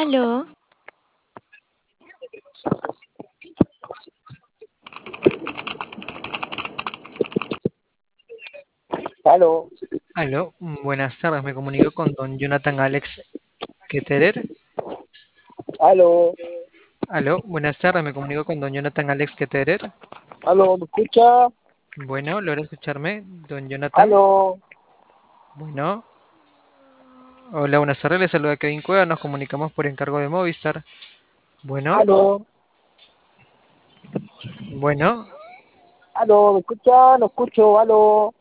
Aló, Aló, Aló, buenas tardes, me comunico con don Jonathan Alex Keterer. aló, Aló, buenas tardes, me comunico con don Jonathan Alex Keterer. aló, ¿me escucha? Bueno, ¿logra escucharme, don Jonathan? Aló, Bueno, hola, buenas tardes, le saluda Kevin Cueva, nos comunicamos por encargo de Movistar. Bueno, aló, bueno, aló, ¿me escucha? No escucho, aló.